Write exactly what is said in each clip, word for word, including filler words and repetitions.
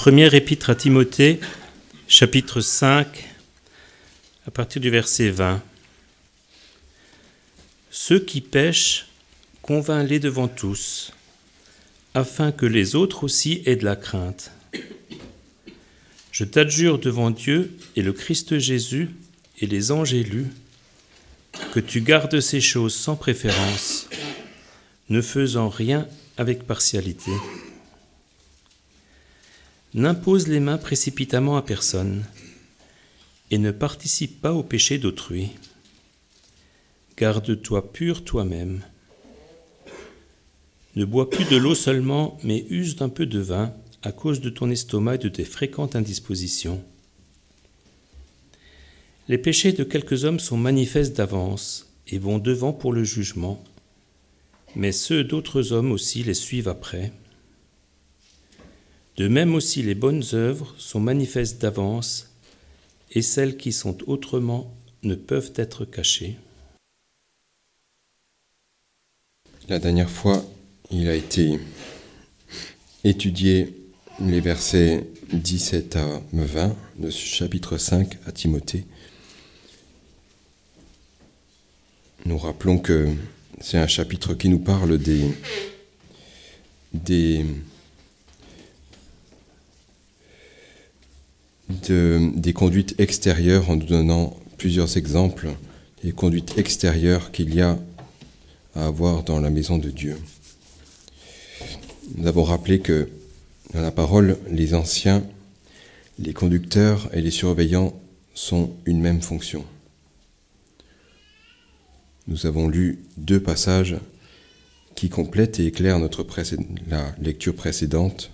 Première épître à Timothée, chapitre cinq, à partir du verset vingt. Ceux qui pêchent, convainc-les devant tous, afin que les autres aussi aient de la crainte. Je t'adjure devant Dieu et le Christ Jésus et les anges élus, que tu gardes ces choses sans préférence, ne faisant rien avec partialité. N'impose les mains précipitamment à personne et ne participe pas au péché d'autrui. Garde-toi pur toi-même. Ne bois plus de l'eau seulement, mais use d'un peu de vin à cause de ton estomac et de tes fréquentes indispositions. Les péchés de quelques hommes sont manifestes d'avance et vont devant pour le jugement, mais ceux d'autres hommes aussi les suivent après. De même aussi les bonnes œuvres sont manifestes d'avance, et celles qui sont autrement ne peuvent être cachées. La dernière fois, il a été étudié les versets dix-sept à vingt de ce chapitre cinq à Timothée. Nous rappelons que c'est un chapitre qui nous parle des, des, de, des conduites extérieures en nous donnant plusieurs exemples des conduites extérieures qu'il y a à avoir dans la maison de Dieu. Nous avons rappelé que dans la parole, les anciens, les conducteurs et les surveillants sont une même fonction. Nous avons lu deux passages qui complètent et éclairent notre précé- la lecture précédente.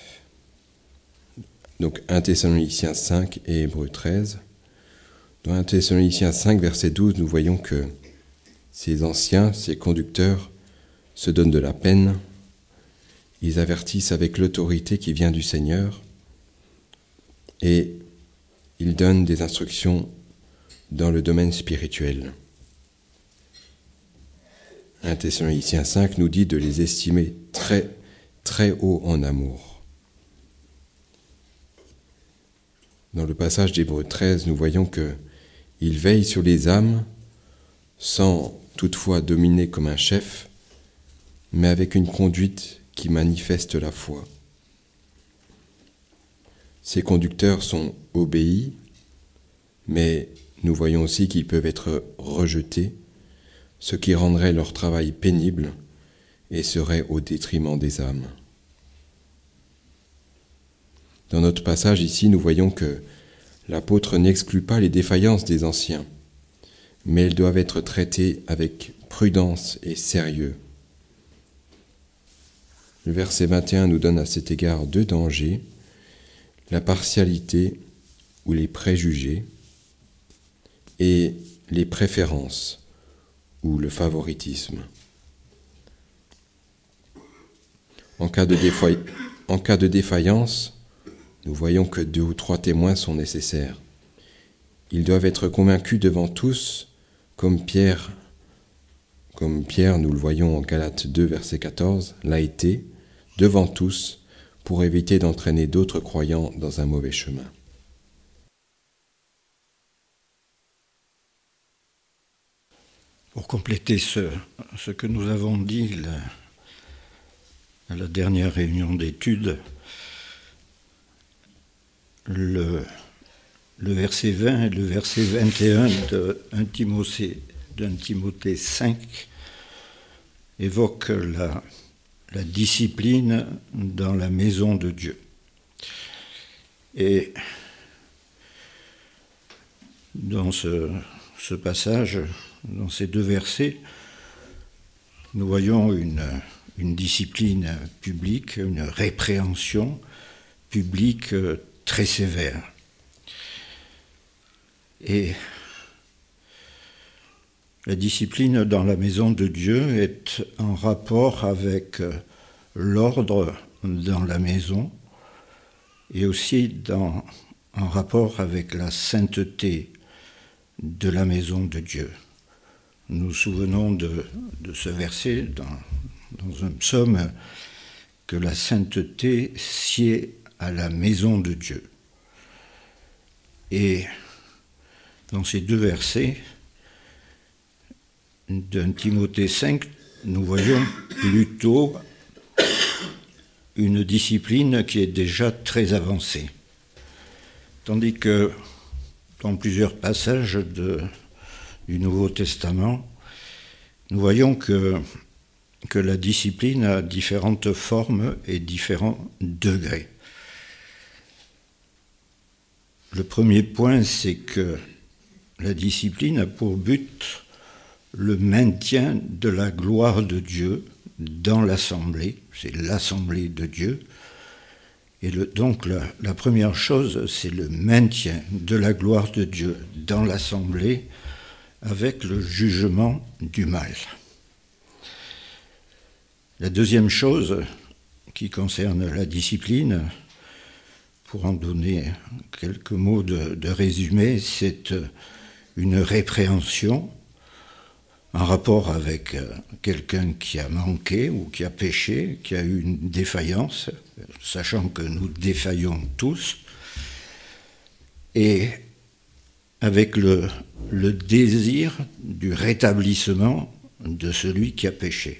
Donc un Thessaloniciens cinq et Hébreux treize. Dans un Thessaloniciens cinq, verset douze, nous voyons que ces anciens, ces conducteurs, se donnent de la peine. Ils avertissent avec l'autorité qui vient du Seigneur et ils donnent des instructions dans le domaine spirituel. un Thessaloniciens cinq nous dit de les estimer très, très haut en amour. Dans le passage d'Hébreux treize, nous voyons qu'ils veillent sur les âmes sans toutefois dominer comme un chef, mais avec une conduite qui manifeste la foi. Ces conducteurs sont obéis, mais nous voyons aussi qu'ils peuvent être rejetés, ce qui rendrait leur travail pénible et serait au détriment des âmes. Dans notre passage ici, nous voyons que l'apôtre n'exclut pas les défaillances des anciens, mais elles doivent être traitées avec prudence et sérieux. Le verset vingt et un nous donne à cet égard deux dangers, la partialité ou les préjugés et les préférences ou le favoritisme. En cas de défaille... en cas de défaillance, nous voyons que deux ou trois témoins sont nécessaires. Ils doivent être convaincus devant tous, comme Pierre, comme Pierre, nous le voyons en Galates deux, verset quatorze, l'a été, devant tous, pour éviter d'entraîner d'autres croyants dans un mauvais chemin. Pour compléter ce, ce que nous avons dit là, à la dernière réunion d'études, le, le verset vingt et le verset vingt et un de un Timothée, d'un Timothée cinq évoquent la, la discipline dans la maison de Dieu. Et dans ce, ce passage, dans ces deux versets, nous voyons une, une discipline publique, une répréhension publique très sévère. Et la discipline dans la maison de Dieu est en rapport avec l'ordre dans la maison et aussi dans, en rapport avec la sainteté de la maison de Dieu. Nous nous souvenons de, de ce verset dans, dans un psaume que la sainteté sied à la maison de Dieu. Et dans ces deux versets d'un Timothée cinq, nous voyons plutôt une discipline qui est déjà très avancée. Tandis que dans plusieurs passages de, du Nouveau Testament, nous voyons que, que la discipline a différentes formes et différents degrés. Le premier point, c'est que la discipline a pour but le maintien de la gloire de Dieu dans l'assemblée, c'est l'assemblée de Dieu. Et le, donc la, la première chose, c'est le maintien de la gloire de Dieu dans l'assemblée avec le jugement du mal. La deuxième chose qui concerne la discipline, pour en donner quelques mots de, de résumé, c'est une répréhension en rapport avec quelqu'un qui a manqué ou qui a péché, qui a eu une défaillance, sachant que nous défaillons tous, et avec le, le désir du rétablissement de celui qui a péché.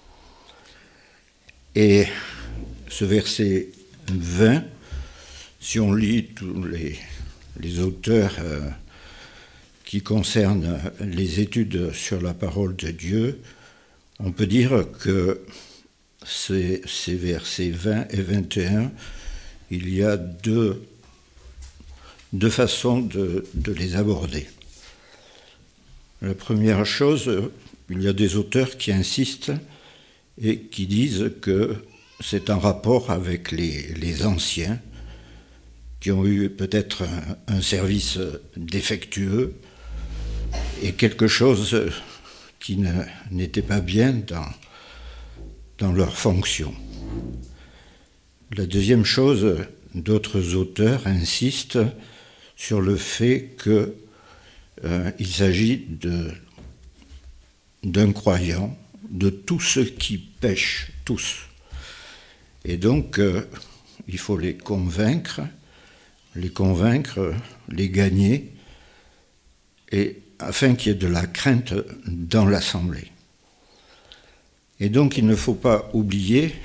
Et ce verset vingt, si on lit tous les, les auteurs euh, qui concernent les études sur la parole de Dieu, on peut dire que ces, ces versets vingt et vingt et un, il y a deux, deux façons de, de les aborder. La première chose, il y a des auteurs qui insistent et qui disent que c'est en rapport avec les, les anciens qui ont eu peut-être un, un service défectueux et quelque chose qui ne, n'était pas bien dans, dans leur fonction. La deuxième chose, d'autres auteurs insistent sur le fait qu'il euh, s'agit de, d'un croyant, de tous ceux qui pêchent, tous. Et donc, euh, il faut les convaincre, les convaincre, les gagner, et afin qu'il y ait de la crainte dans l'assemblée. Et donc, il ne faut pas oublier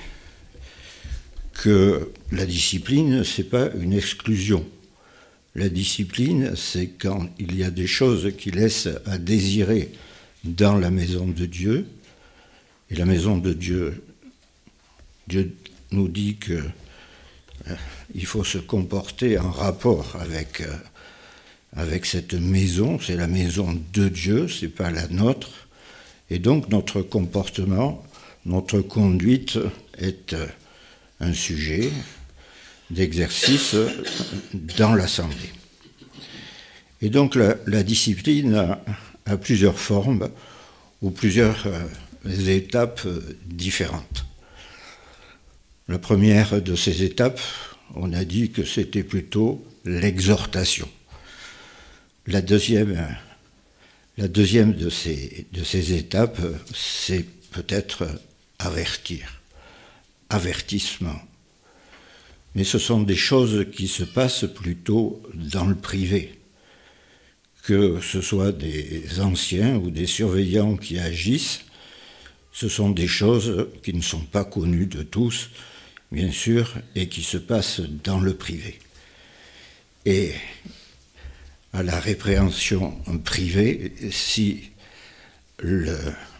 que la discipline, ce n'est pas une exclusion. La discipline, c'est quand il y a des choses qui laissent à désirer dans la maison de Dieu. Et la maison de Dieu, Dieu nous dit que euh, il faut se comporter en rapport avec, euh, avec cette maison. C'est la maison de Dieu, ce n'est pas la nôtre. Et donc notre comportement, notre conduite est euh, un sujet d'exercice dans l'assemblée. Et donc la, la discipline a, a plusieurs formes ou plusieurs euh, étapes différentes. La première de ces étapes, on a dit que c'était plutôt l'exhortation. La deuxième, la deuxième de ces, de ces étapes, c'est peut-être avertir, avertissement. Mais ce sont des choses qui se passent plutôt dans le privé. Que ce soit des anciens ou des surveillants qui agissent, ce sont des choses qui ne sont pas connues de tous, bien sûr, et qui se passent dans le privé. Et à la répréhension privée, si, le,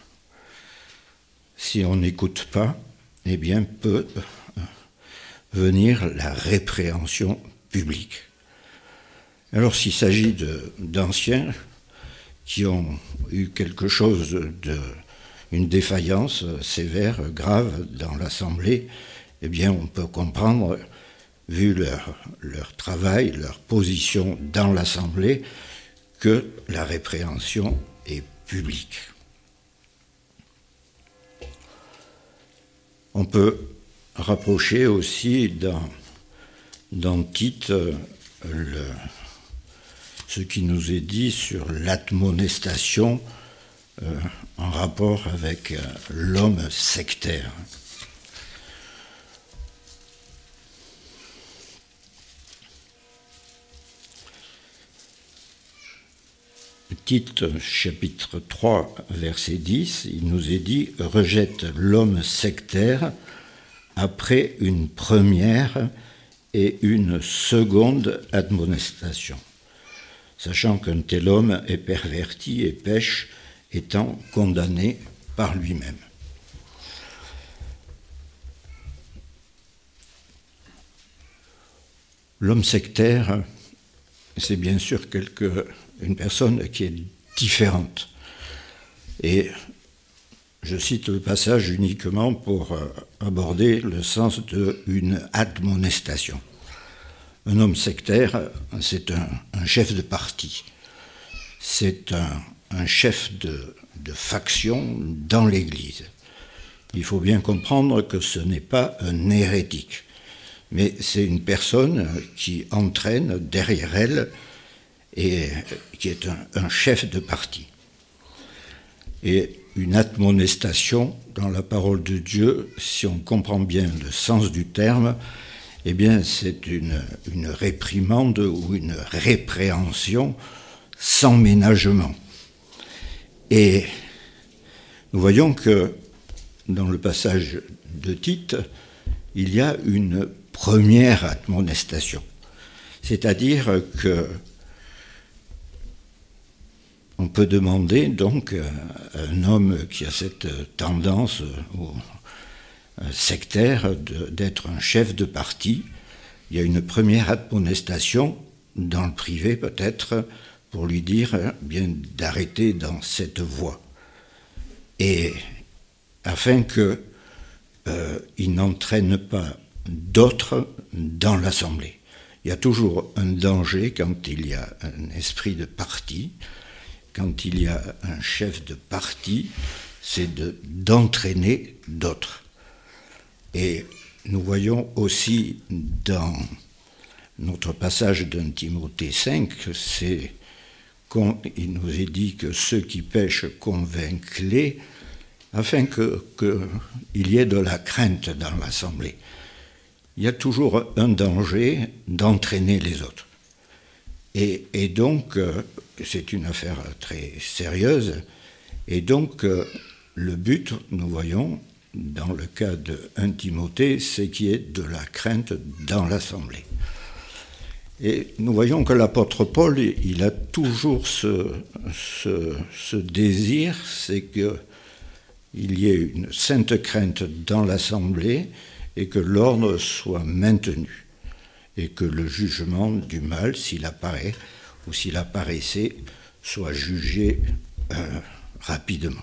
si on n'écoute pas, eh bien peut venir la répréhension publique. Alors s'il s'agit de, d'anciens qui ont eu quelque chose de, une défaillance sévère, grave dans l'Assemblée, eh bien on peut comprendre, vu leur, leur travail, leur position dans l'Assemblée, que la répréhension est publique. On peut rapprocher aussi dans, dans Tite le, ce qui nous est dit sur l'admonestation euh, en rapport avec euh, l'homme sectaire. Tite, chapitre trois, verset dix, il nous est dit « Rejette l'homme sectaire après une première et une seconde admonestation, sachant qu'un tel homme est perverti et pêche, étant condamné par lui-même. » L'homme sectaire, c'est bien sûr quelque, une personne qui est différente. Et je cite le passage uniquement pour aborder le sens d'une admonestation. Un homme sectaire, c'est un, un chef de parti. C'est un, un chef de, de faction dans l'Église. Il faut bien comprendre que ce n'est pas un hérétique, mais c'est une personne qui entraîne derrière elle et qui est un, un chef de parti. Et une admonestation dans la parole de Dieu, si on comprend bien le sens du terme, eh bien c'est une, une réprimande ou une répréhension sans ménagement. Et nous voyons que dans le passage de Tite, il y a une première admonestation. C'est-à-dire que on peut demander donc à un homme qui a cette tendance sectaire d'être un chef de parti, il y a une première admonestation dans le privé peut-être pour lui dire bien d'arrêter dans cette voie. Et afin que euh, il n'entraîne pas d'autres dans l'assemblée. Il y a toujours un danger quand il y a un esprit de parti, quand il y a un chef de parti, c'est de, d'entraîner d'autres. Et nous voyons aussi dans notre passage d'un Timothée cinq, c'est qu'il nous est dit que ceux qui pêchent convainquent-les, afin que, que il y ait de la crainte dans l'assemblée. Il y a toujours un danger d'entraîner les autres. Et, et donc, euh, c'est une affaire très sérieuse, et donc euh, le but, nous voyons, dans le cas de un Timothée, c'est qu'il y ait de la crainte dans l'assemblée. Et nous voyons que l'apôtre Paul, il a toujours ce, ce, ce désir, c'est qu'il y ait une sainte crainte dans l'assemblée et que l'ordre soit maintenu et que le jugement du mal, s'il apparaît ou s'il apparaissait, soit jugé euh, rapidement.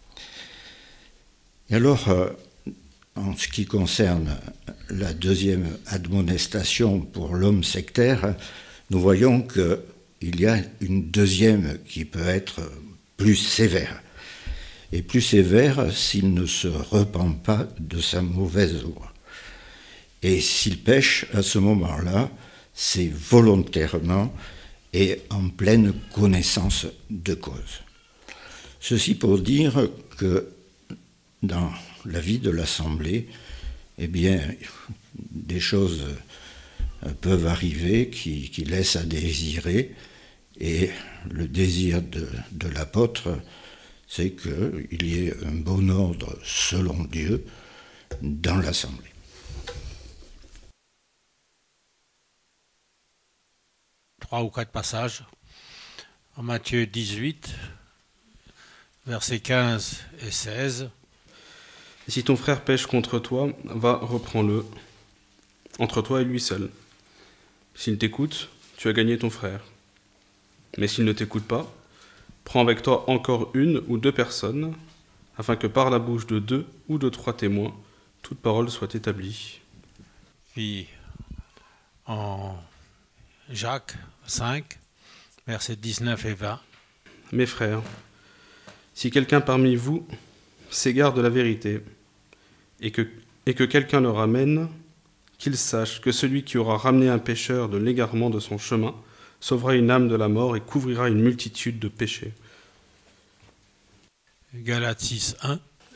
Et alors, euh, en ce qui concerne la deuxième admonestation pour l'homme sectaire, nous voyons qu'il y a une deuxième qui peut être plus sévère. Et plus sévère s'il ne se repent pas de sa mauvaise voie. Et s'il pêche, à ce moment-là, c'est volontairement et en pleine connaissance de cause. Ceci pour dire que dans la vie de l'Assemblée, eh bien, des choses peuvent arriver qui, qui laissent à désirer, et le désir de, de l'apôtre, c'est qu'il y ait un bon ordre selon Dieu dans l'Assemblée. Trois ou quatre passages. En Matthieu dix-huit, versets quinze et seize. Et si ton frère pêche contre toi, va, reprends-le, entre toi et lui seul. S'il t'écoute, tu as gagné ton frère. Mais s'il ne t'écoute pas, prends avec toi encore une ou deux personnes, afin que par la bouche de deux ou de trois témoins, toute parole soit établie. Puis en Jacques cinq, versets dix-neuf et vingt. Mes frères, si quelqu'un parmi vous s'égare de la vérité, et que, et que quelqu'un le ramène, qu'il sache que celui qui aura ramené un pécheur de l'égarement de son chemin sauvera une âme de la mort et couvrira une multitude de péchés. Galates six, un.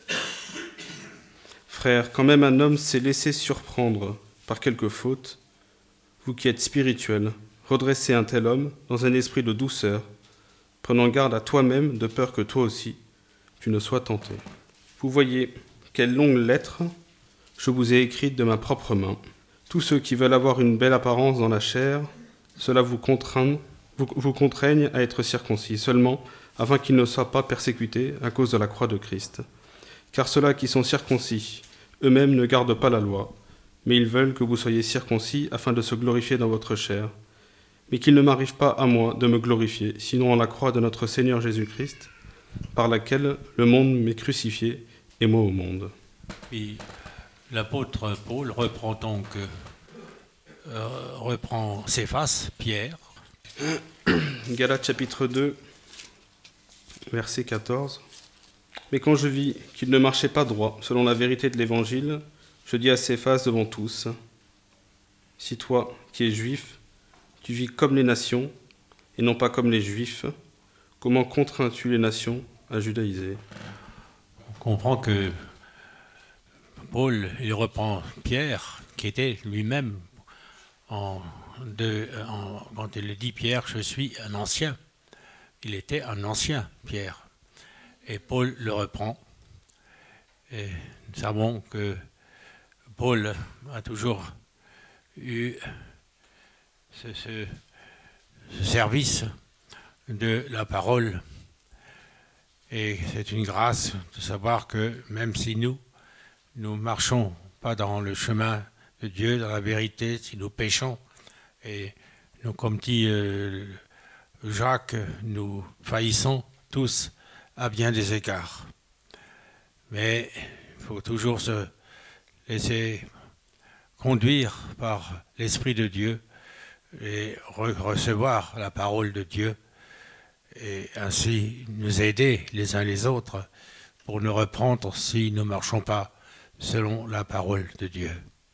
Frères, quand même un homme s'est laissé surprendre par quelque faute, vous qui êtes spirituels, redressez un tel homme dans un esprit de douceur, prenant garde à toi-même de peur que toi aussi tu ne sois tenté. Vous voyez quelle longue lettre je vous ai écrite de ma propre main. Tous ceux qui veulent avoir une belle apparence dans la chair, cela vous contraint, vous, vous contraignent à être circoncis, seulement afin qu'ils ne soient pas persécutés à cause de la croix de Christ. Car ceux-là qui sont circoncis, eux-mêmes ne gardent pas la loi, mais ils veulent que vous soyez circoncis afin de se glorifier dans votre chair. Mais qu'il ne m'arrive pas à moi de me glorifier, sinon en la croix de notre Seigneur Jésus-Christ, par laquelle le monde m'est crucifié et moi au monde. Puis l'apôtre Paul reprend donc, euh, reprend Céphas, Pierre. Galates chapitre deux, verset quatorze. Mais quand je vis qu'il ne marchait pas droit selon la vérité de l'Évangile, je dis à Céphas devant tous, si toi, qui es juif, tu vis comme les nations et non pas comme les juifs, comment contrains-tu les nations à judaïser? On comprend que Paul, il reprend Pierre, qui était lui-même, en de, en, quand il dit Pierre, je suis un ancien. Il était un ancien, Pierre. Et Paul le reprend. Et nous savons que Paul a toujours eu ce, ce, ce service de la parole. Et c'est une grâce de savoir que même si nous, nous ne marchons pas dans le chemin de Dieu, dans la vérité, si nous péchons, et nous, comme dit euh, Jacques, nous faillissons tous à bien des égards. Mais il faut toujours se laisser conduire par l'Esprit de Dieu et re- recevoir la parole de Dieu et ainsi nous aider les uns les autres pour nous reprendre si nous ne marchons pas selon la parole de Dieu.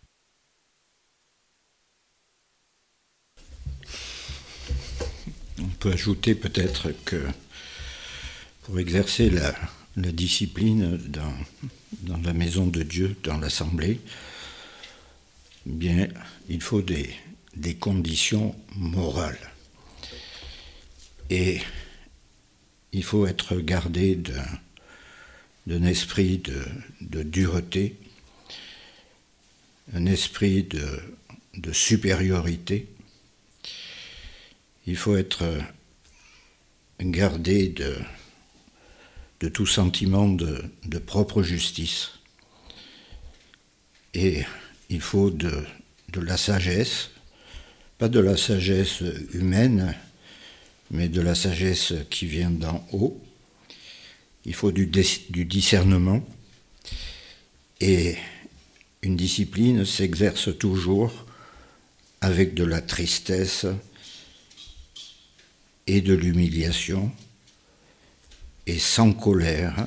On peut ajouter peut-être que pour exercer la, la discipline dans, dans la maison de Dieu, dans l'assemblée, bien, il faut des, des conditions morales. Et il faut être gardé d'un, d'un esprit de, de dureté, un esprit de, de supériorité. Il faut être gardé de, de tout sentiment de, de propre justice. Et il faut de, de la sagesse, pas de la sagesse humaine, mais de la sagesse qui vient d'en haut. Il faut du, du discernement. Et une discipline s'exerce toujours avec de la tristesse et de l'humiliation, et sans colère,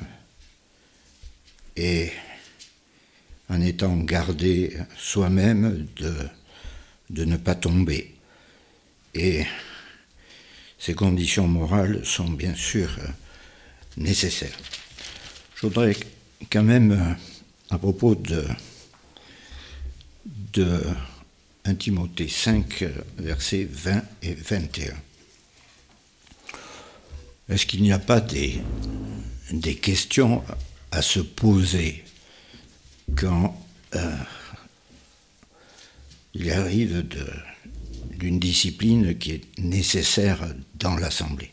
et en étant gardé soi-même de, de ne pas tomber. Et ces conditions morales sont bien sûr nécessaires. Je voudrais quand même, à propos de, de premier Timothée cinq, versets vingt et vingt et un, est-ce qu'il n'y a pas des, des questions à se poser quand euh, il arrive de, d'une discipline qui est nécessaire dans l'Assemblée?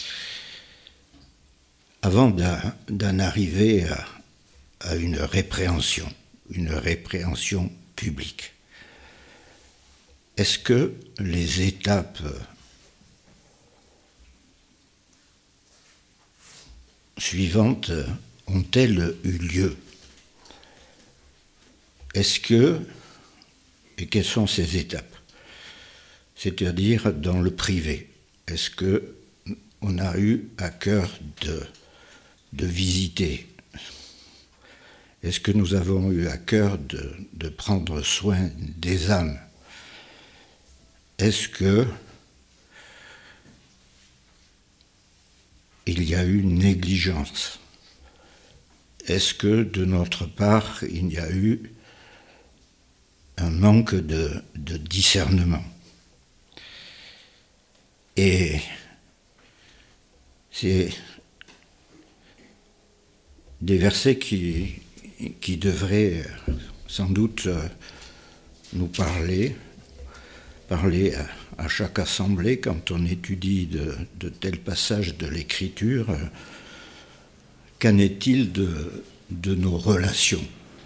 Avant d'en, d'en arriver à, à une répréhension, une répréhension publique, est-ce que les étapes suivantes ont-elles eu lieu? Est-ce que, et quelles sont ces étapes? C'est-à-dire dans le privé, est-ce que on a eu à cœur de, de visiter? Est-ce que nous avons eu à cœur de, de prendre soin des âmes? Est-ce que il y a eu négligence? Est-ce que de notre part, il y a eu un manque de, de discernement? Et C'est des versets qui, qui devraient sans doute nous parler, parler à, à chaque assemblée quand on étudie de, de tels passages de l'Écriture. Qu'en est-il de, de nos relations ?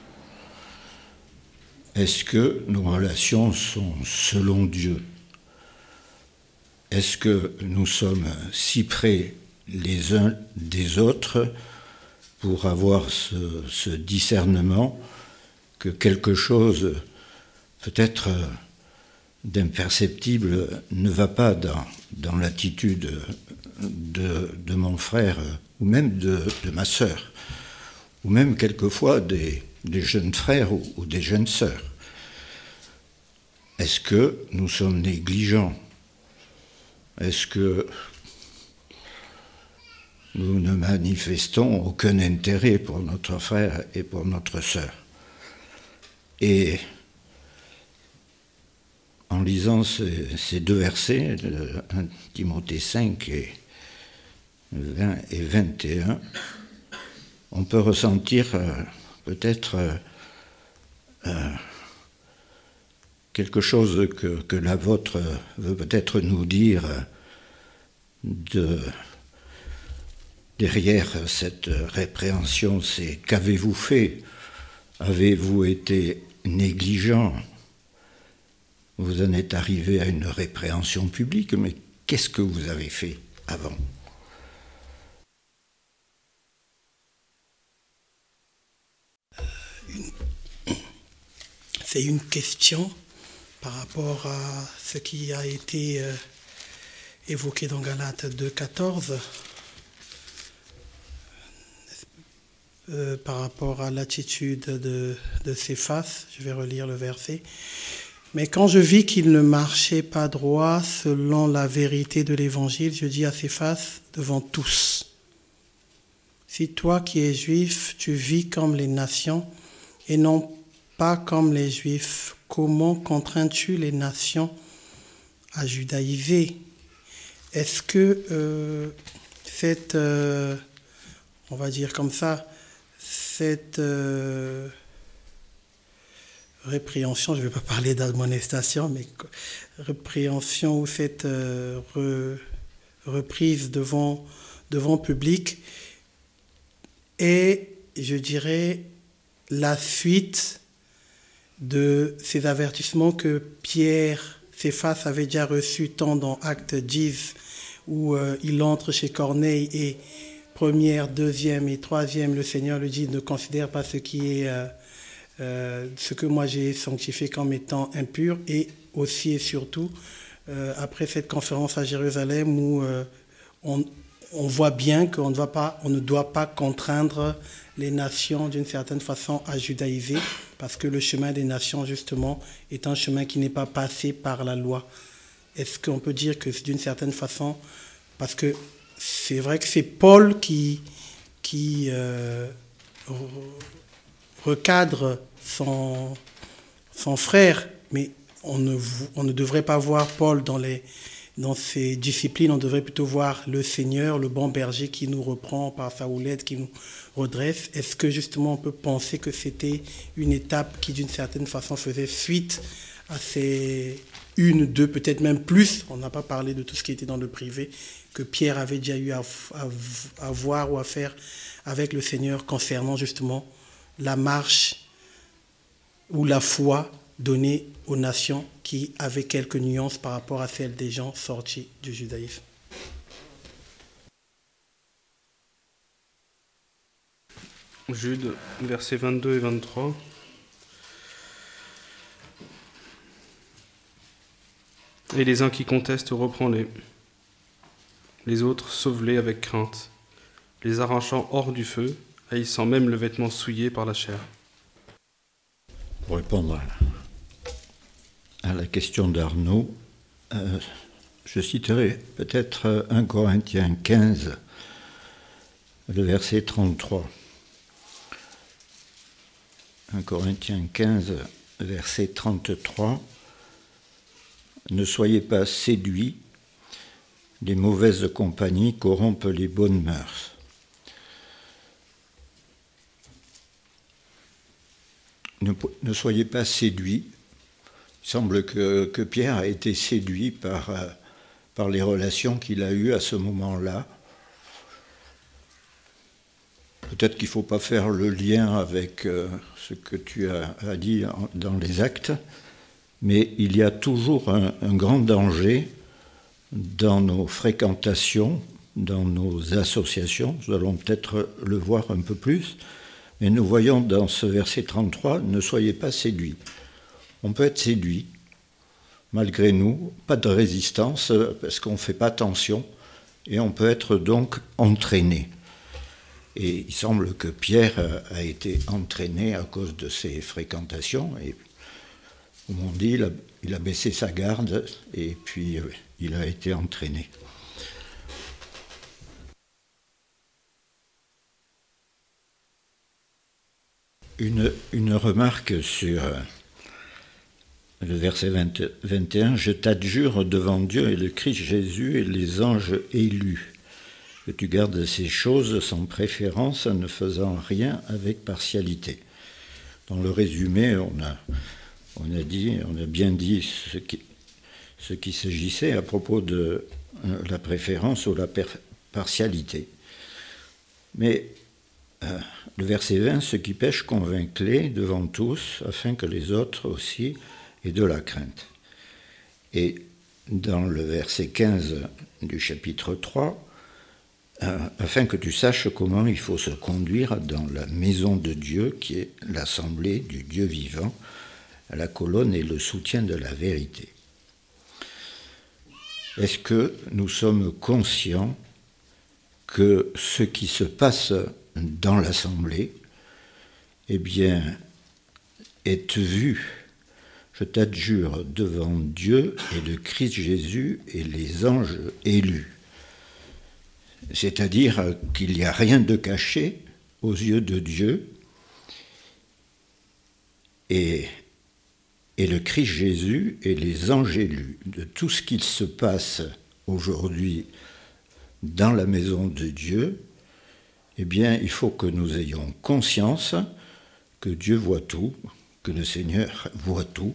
Est-ce que nos relations sont selon Dieu ? Est-ce que nous sommes si près les uns des autres pour avoir ce, ce discernement que quelque chose peut-être d'imperceptible ne va pas dans, dans l'attitude de, de mon frère ou même de, de ma sœur, ou même quelquefois des, des jeunes frères ou, ou des jeunes sœurs. Est-ce que nous sommes négligents ? Est-ce que nous ne manifestons aucun intérêt pour notre frère et pour notre sœur ? Et en lisant ces, ces deux versets, de premier Timothée cinq et vingt et vingt et un, on peut ressentir euh, peut-être euh, euh, quelque chose que, que la vôtre veut peut-être nous dire de, derrière cette répréhension, c'est qu'avez-vous fait ? Avez-vous été négligent ? Vous en êtes arrivé à une répréhension publique, mais qu'est-ce que vous avez fait avant ? C'est une question par rapport à ce qui a été euh, évoqué dans Galates deux quatorze, euh, par rapport à l'attitude de, de Céphas. Je vais relire le verset. Mais quand je vis qu'il ne marchait pas droit selon la vérité de l'Évangile, je dis à Céphas devant tous, si toi qui es juif, tu vis comme les nations et non pas comme les Juifs, comment contrains-tu les nations à judaïser ? Est-ce que euh, cette, euh, on va dire comme ça, cette euh, répréhension, je ne vais pas parler d'admonestation, mais répréhension ou cette euh, re, reprise devant, devant public est, je dirais, la suite de ces avertissements que Pierre, Céphas avait déjà reçus tant dans Actes dix, où euh, il entre chez Corneille et première, deuxième et troisième, le Seigneur lui dit ne considère pas ce qui est euh, euh, ce que moi j'ai sanctifié comme étant impur, et aussi et surtout euh, après cette conférence à Jérusalem où euh, on, on voit bien qu'on ne doit pas, on ne doit pas contraindre les nations d'une certaine façon à judaïser, parce que le chemin des nations, justement, est un chemin qui n'est pas passé par la loi. Est-ce qu'on peut dire que d'une certaine façon, parce que c'est vrai que c'est Paul qui, qui euh, recadre son, son frère, mais on ne, on ne devrait pas voir Paul dans les... Dans ces disciplines, on devrait plutôt voir le Seigneur, le bon berger qui nous reprend par sa houlette, qui nous redresse. Est-ce que justement on peut penser que c'était une étape qui d'une certaine façon faisait suite à ces une, deux, peut-être même plus, on n'a pas parlé de tout ce qui était dans le privé, que Pierre avait déjà eu à, à, à voir ou à faire avec le Seigneur concernant justement la marche ou la foi donnée aux nations qui avaient quelques nuances par rapport à celles des gens sortis du judaïsme. Jude, versets vingt-deux et vingt-trois. Et les uns qui contestent, reprends-les. Les autres, sauve-les avec crainte, les arrachant hors du feu, haïssant même le vêtement souillé par la chair. Pour répondre à la question d'Arnaud, euh, je citerai peut-être un Corinthiens quinze, le verset trente-trois. un Corinthiens quinze, verset trente-trois. Ne soyez pas séduits les mauvaises compagnies corrompent les bonnes mœurs. Ne, ne soyez pas séduits. Il semble que, que Pierre a été séduit par, euh, par les relations qu'il a eues à ce moment-là. Peut-être qu'il ne faut pas faire le lien avec euh, ce que tu as, as dit en, dans les Actes, mais il y a toujours un, un grand danger dans nos fréquentations, dans nos associations. Nous allons peut-être le voir un peu plus, mais nous voyons dans ce verset trente-trois, « Ne soyez pas séduits ». On peut être séduit, malgré nous, pas de résistance, parce qu'on ne fait pas attention, et on peut être donc entraîné. Et il semble que Pierre a été entraîné à cause de ses fréquentations, et comme on dit, il a, il a baissé sa garde, et puis il a été entraîné. Une, une remarque sur le verset vingt, vingt et un, « Je t'adjure devant Dieu et le Christ Jésus et les anges élus, que tu gardes ces choses sans préférence, en ne faisant rien avec partialité. » Dans le résumé, on a, on a, dit, on a bien dit ce qui, ce qui s'agissait à propos de la préférence ou la per, partialité. Mais euh, le verset vingt, « Ceux qui pêchent, convainc-les devant tous, afin que les autres aussi aient de la crainte. » Et dans le verset quinze du chapitre trois, euh, « Afin que tu saches comment il faut se conduire dans la maison de Dieu, qui est l'assemblée du Dieu vivant, la colonne et le soutien de la vérité. » Est-ce que nous sommes conscients que ce qui se passe dans l'assemblée, eh bien, est vu, je t'adjure devant Dieu et le Christ Jésus et les anges élus. C'est-à-dire qu'il n'y a rien de caché aux yeux de Dieu, et, et le Christ Jésus et les anges élus. De tout ce qu'il se passe aujourd'hui dans la maison de Dieu, eh bien, il faut que nous ayons conscience que Dieu voit tout, que le Seigneur voit tout,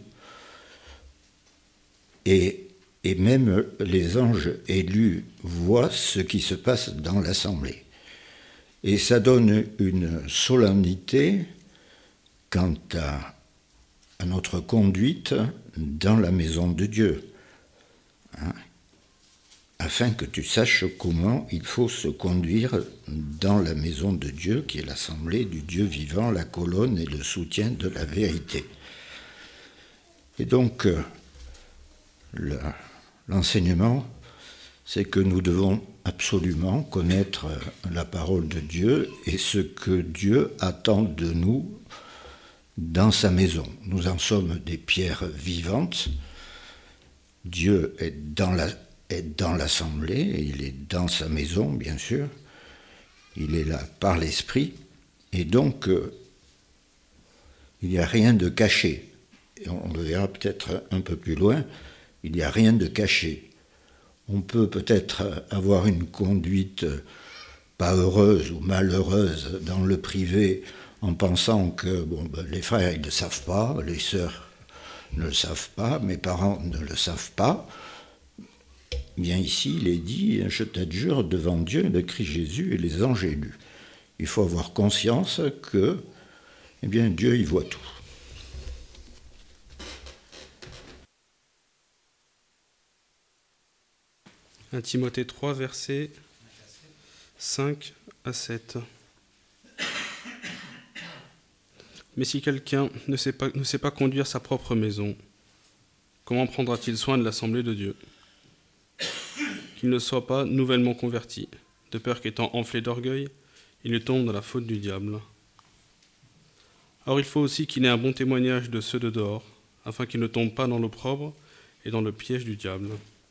et, et même les anges élus voient ce qui se passe dans l'assemblée. Et ça donne une solennité quant à, à notre conduite dans la maison de Dieu, hein, afin que tu saches comment il faut se conduire dans la maison de Dieu, qui est l'assemblée du Dieu vivant, la colonne et le soutien de la vérité. Et donc, le, l'enseignement, c'est que nous devons absolument connaître la parole de Dieu et ce que Dieu attend de nous dans sa maison. Nous en sommes des pierres vivantes. Dieu est dans la est dans l'assemblée, et il est dans sa maison, bien sûr. Il est là par l'Esprit, et donc euh, il n'y a rien de caché. Et on le verra peut-être un peu plus loin, il n'y a rien de caché. On peut peut-être avoir une conduite pas heureuse ou malheureuse dans le privé en pensant que bon, ben, les frères ils ne le savent pas, les sœurs ne le savent pas, mes parents ne le savent pas. Bien ici, il est dit, je t'adjure devant Dieu, le Christ Jésus et les anges élus. Il faut avoir conscience que, eh bien, Dieu, il voit tout. un Timothée trois, versets cinq à sept. Mais si quelqu'un ne sait pas, ne sait pas conduire sa propre maison, comment prendra-t-il soin de l'assemblée de Dieu ? Qu'il ne soit pas nouvellement converti, de peur qu'étant enflé d'orgueil, il ne tombe dans la faute du diable. Or il faut aussi qu'il ait un bon témoignage de ceux de dehors, afin qu'il ne tombe pas dans l'opprobre et dans le piège du diable.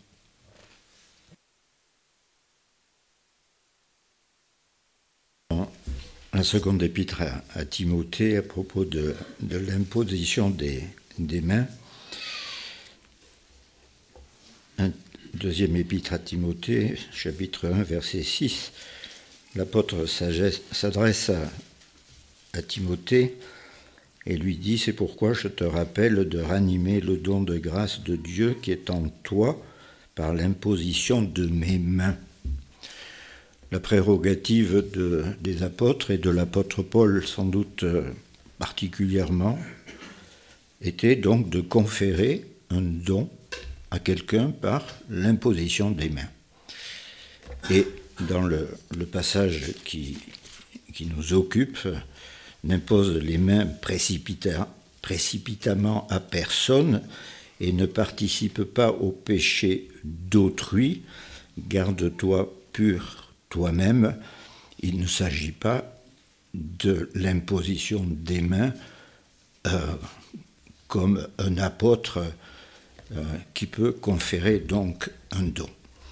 La seconde épître à, à Timothée à propos de, de l'imposition des, des mains deuxième épître à Timothée, chapitre un, verset six, l'apôtre s'adresse à, à Timothée et lui dit « C'est pourquoi je te rappelle de ranimer le don de grâce de Dieu qui est en toi par l'imposition de mes mains. » La prérogative de, des apôtres et de l'apôtre Paul, sans doute particulièrement, était donc de conférer un don à quelqu'un par l'imposition des mains. Et dans le, le passage qui, qui nous occupe, n'impose les mains précipita, précipitamment à personne et ne participe pas au péché d'autrui, garde-toi pur toi-même. Il ne s'agit pas de l'imposition des mains euh, comme un apôtre euh, qui peut conférer donc un don.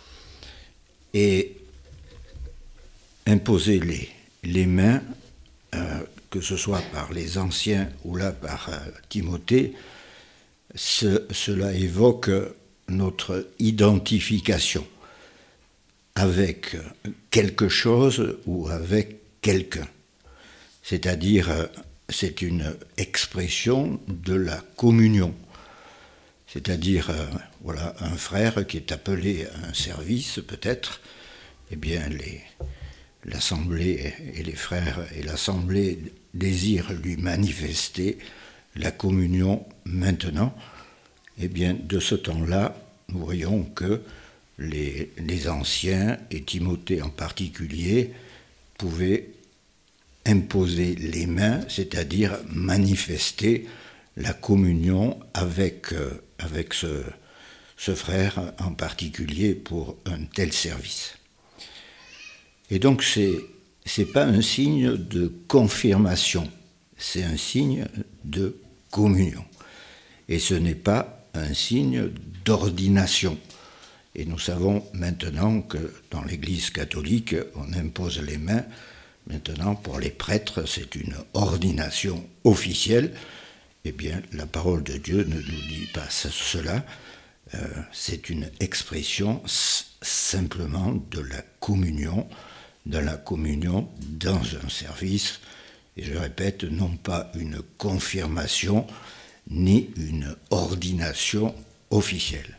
Et imposer les, les mains, euh, que ce soit par les anciens ou là par euh, Timothée, ce, cela évoque notre identification avec quelque chose ou avec quelqu'un. C'est-à-dire, c'est une expression de la communion. C'est-à-dire, voilà, un frère qui est appelé à un service, peut-être, eh bien, les, l'Assemblée et les frères et l'Assemblée désirent lui manifester la communion maintenant. Eh bien, de ce temps-là, nous voyons que Les, les anciens, et Timothée en particulier, pouvaient imposer les mains, c'est-à-dire manifester la communion avec, euh, avec ce, ce frère en particulier pour un tel service. Et donc c'est, c'est pas un signe de confirmation, c'est un signe de communion. Et ce n'est pas un signe d'ordination. Et nous savons maintenant que dans l'Église catholique, on impose les mains. Maintenant, pour les prêtres, c'est une ordination officielle. Eh bien, la parole de Dieu ne nous dit pas cela. Euh, c'est une expression simplement de la communion, de la communion dans un service. Et je répète, non pas une confirmation, ni une ordination officielle.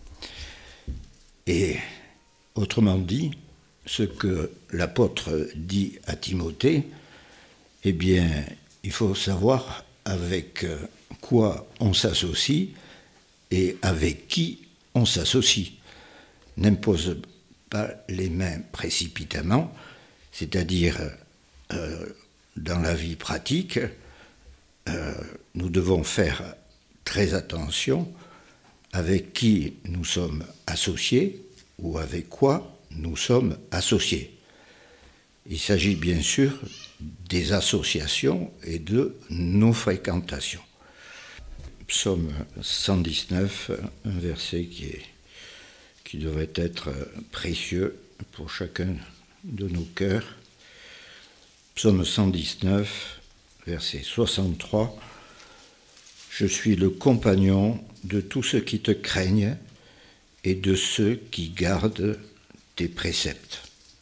Et autrement dit, ce que l'apôtre dit à Timothée, eh bien, il faut savoir avec quoi on s'associe et avec qui on s'associe. N'impose pas les mains précipitamment, c'est-à-dire euh, dans la vie pratique, euh, nous devons faire très attention avec qui nous sommes associés ou avec quoi nous sommes associés. Il s'agit bien sûr des associations et de nos fréquentations. Psaume cent dix-neuf, un verset qui, est, qui devrait être précieux pour chacun de nos cœurs. Psaume cent dix-neuf, verset soixante-trois. Je suis le compagnon de tous ceux qui te craignent et de ceux qui gardent tes préceptes.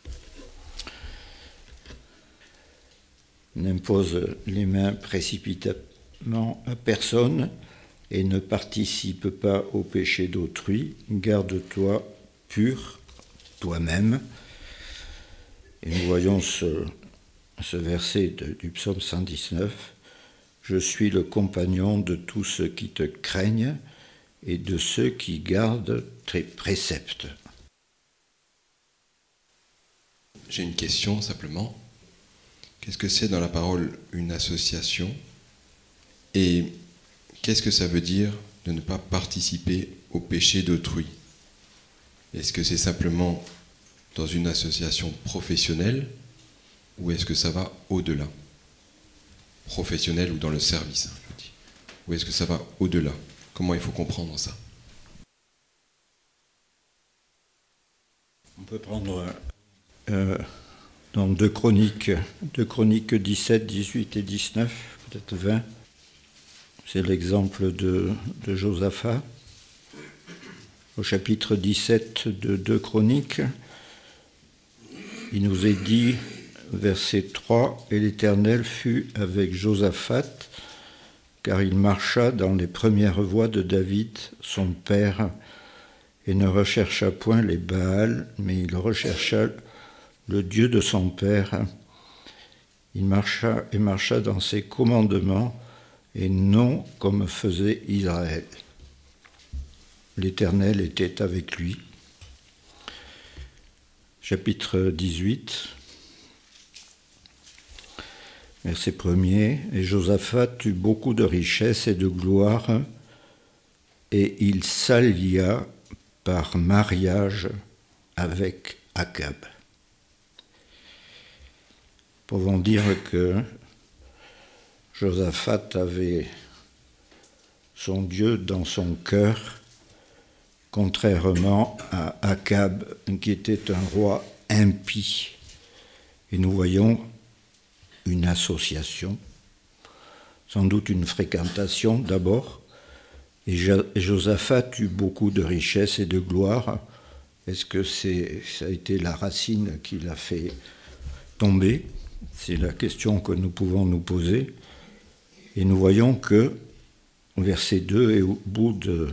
N'impose les mains précipitamment à personne et ne participe pas au péché d'autrui. Garde-toi pur toi-même. Et nous voyons ce, ce verset de, du psaume cent dix-neuf. Je suis le compagnon de tous ceux qui te craignent et de ceux qui gardent tes préceptes. J'ai une question simplement. Qu'est-ce que c'est dans la parole une association? Et qu'est-ce que ça veut dire de ne pas participer au péché d'autrui? Est-ce que c'est simplement dans une association professionnelle ou est-ce que ça va au-delà? Professionnelle ou dans le service, je dis. Ou est-ce que ça va au-delà? Comment il faut comprendre ça? On peut prendre euh, dans deux Chroniques, deux Chroniques dix-sept, dix-huit et dix-neuf, peut-être vingt. C'est l'exemple de, de Josaphat. au chapitre dix-sept de deux Chroniques, il nous est dit, verset trois, « Et l'Éternel fut avec Josaphat, car il marcha dans les premières voies de David, son père, et ne rechercha point les Baals, mais il rechercha le Dieu de son père. Il marcha et marcha dans ses commandements, et non comme faisait Israël. L'Éternel était avec lui. » Chapitre dix-huit, verset premier. « Et Josaphat eut beaucoup de richesses et de gloire, et il s'allia par mariage avec Akab. » Pouvons dire que Josaphat avait son Dieu dans son cœur, contrairement à Akab, qui était un roi impie. Et nous voyons une association, sans doute une fréquentation d'abord, et Josaphat eut beaucoup de richesses et de gloire. Est-ce que c'est, ça a été la racine qui l'a fait tomber ? C'est la question que nous pouvons nous poser. Et nous voyons que, verset deux, et au bout de,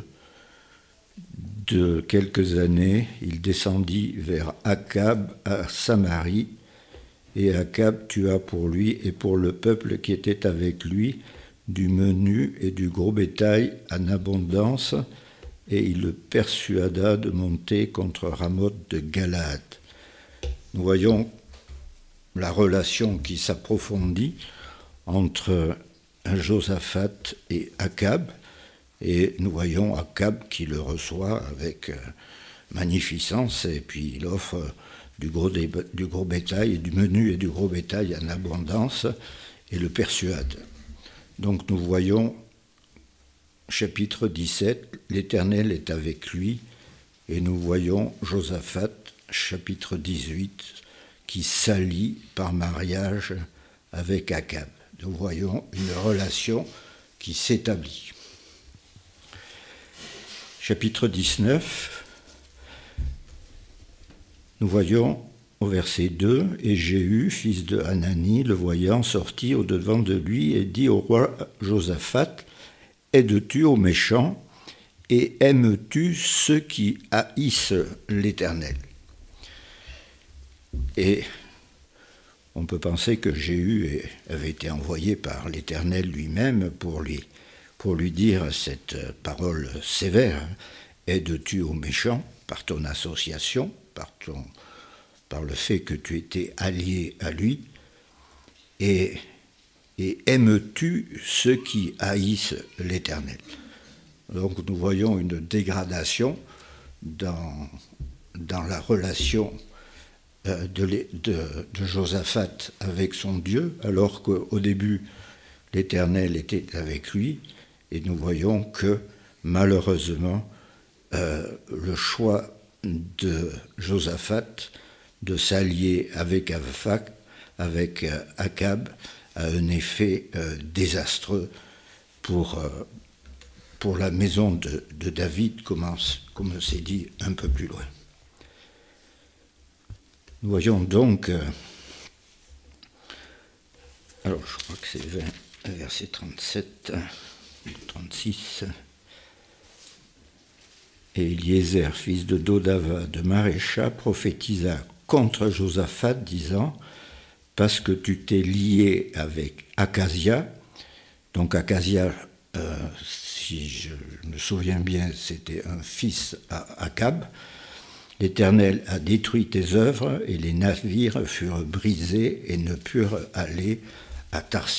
de quelques années, il descendit vers Akab à Samarie, et Akab tua pour lui et pour le peuple qui était avec lui du menu et du gros bétail en abondance, et il le persuada de monter contre Ramoth de Galaad. Nous voyons la relation qui s'approfondit entre Josaphat et Akab, et nous voyons Akab qui le reçoit avec magnificence, et puis il offre du gros, dé, du gros bétail, et du menu et du gros bétail en abondance, et le persuade. Donc nous voyons, chapitre dix-sept, l'Éternel est avec lui, et nous voyons Josaphat, chapitre dix-huit, qui s'allie par mariage avec Akab. Nous voyons une relation qui s'établit. Chapitre dix-neuf, nous voyons au verset deux, « Et Jéhu, fils de Hanani, le voyant, sortit au-devant de lui et dit au roi Josaphat, « Aides-tu aux méchants et aimes-tu ceux qui haïssent l'Éternel ?» Et on peut penser que Jéhu avait été envoyé par l'Éternel lui-même pour lui, pour lui dire cette parole sévère, « Aides-tu aux méchants par ton association, par, ton, par le fait que tu étais allié à lui, et, et aimes-tu ceux qui haïssent l'Éternel ?» Donc nous voyons une dégradation dans, dans la relation De, de, de Josaphat avec son Dieu, alors qu'au début, l'Éternel était avec lui, et nous voyons que, malheureusement, euh, le choix de Josaphat de s'allier avec Avfak, avec euh, Akab, a un effet euh, désastreux pour, euh, pour la maison de, de David, comme, comme c'est dit un peu plus loin. Nous voyons donc, euh, alors je crois que c'est vingt, verset trente-sept, trente-six, « Et Eliezer, fils de Dodava de Marécha, prophétisa contre Josaphat, disant, « Parce que tu t'es lié avec Akazia », donc Akazia, euh, si je me souviens bien, c'était un fils à Akab, « L'Éternel a détruit tes œuvres, et les navires furent brisés et ne purent aller à Tarsis. »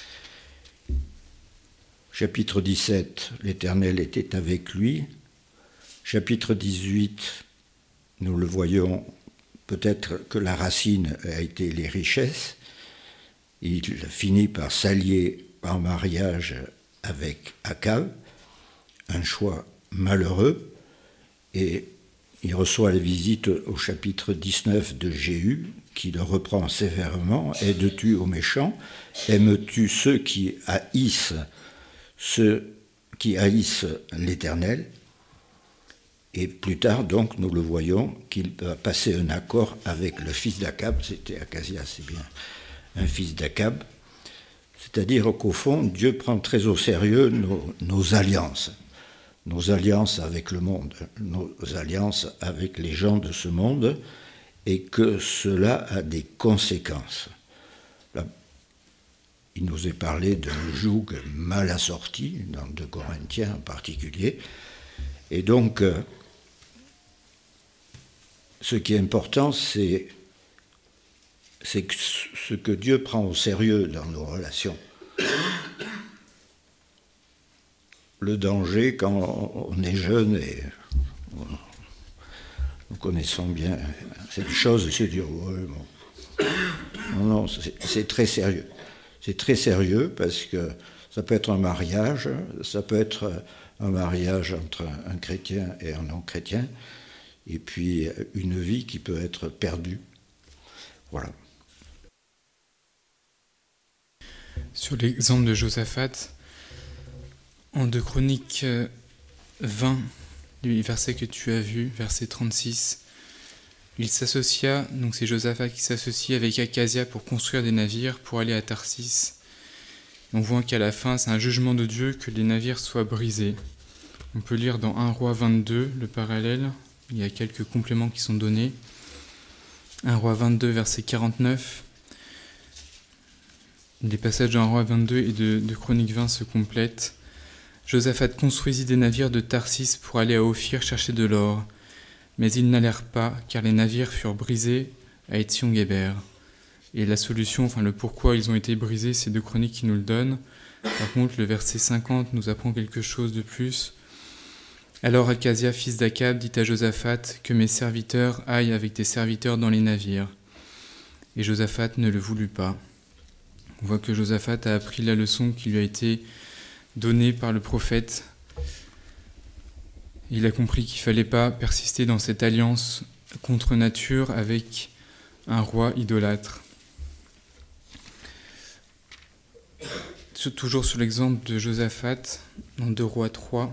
Chapitre dix-sept, l'Éternel était avec lui. Chapitre dix-huit, nous le voyons, peut-être que la racine a été les richesses. Il finit par s'allier par mariage avec Akab, un choix malheureux, et il reçoit la visite au chapitre dix-neuf de Jéhu, qui le reprend sévèrement. « Aides-tu aux méchants? Aimes-tu ceux qui haïssent, ceux qui haïssent l'Éternel ?» Et plus tard, donc, nous le voyons, qu'il va passer un accord avec le fils d'Akab, c'était Akazia, c'est bien un fils d'Akab, c'est-à-dire qu'au fond, Dieu prend très au sérieux nos, nos alliances, nos alliances avec le monde, nos alliances avec les gens de ce monde, et que cela a des conséquences. Là, il nous est parlé d'un joug mal assorti, dans deux Corinthiens en particulier, et donc, euh, ce qui est important, c'est, c'est que ce que Dieu prend au sérieux dans nos relations. Le danger, quand on est jeune et nous connaissons bien cette chose, c'est dire, ouais, bon. Non, non, c'est, c'est très sérieux. C'est très sérieux parce que ça peut être un mariage, ça peut être un mariage entre un chrétien et un non-chrétien, et puis une vie qui peut être perdue. Voilà. Sur l'exemple de Josaphat, en deux Chroniques vingt, le verset que tu as vu, verset trente-six, il s'associa, donc c'est Josaphat qui s'associe avec Akazia pour construire des navires pour aller à Tarsis. On voit qu'à la fin, c'est un jugement de Dieu que les navires soient brisés. On peut lire dans un Roi vingt-deux le parallèle, il y a quelques compléments qui sont donnés. un Roi vingt-deux, verset quarante-neuf. Les passages de un Roi vingt-deux et de, de Chronique vingt se complètent. Josaphat construisit des navires de Tarsis pour aller à Ophir chercher de l'or. Mais ils n'allèrent pas, car les navires furent brisés à Étion-Guéber. Et la solution, enfin le pourquoi ils ont été brisés, c'est deux Chroniques qui nous le donnent. Par contre, le verset cinquante nous apprend quelque chose de plus. Alors Akazia, fils d'Akab, dit à Josaphat que mes serviteurs aillent avec tes serviteurs dans les navires. Et Josaphat ne le voulut pas. On voit que Josaphat a appris la leçon qui lui a été donnée par le prophète. Il a compris qu'il ne fallait pas persister dans cette alliance contre nature avec un roi idolâtre. Toujours sur l'exemple de Josaphat, dans deux Rois trois.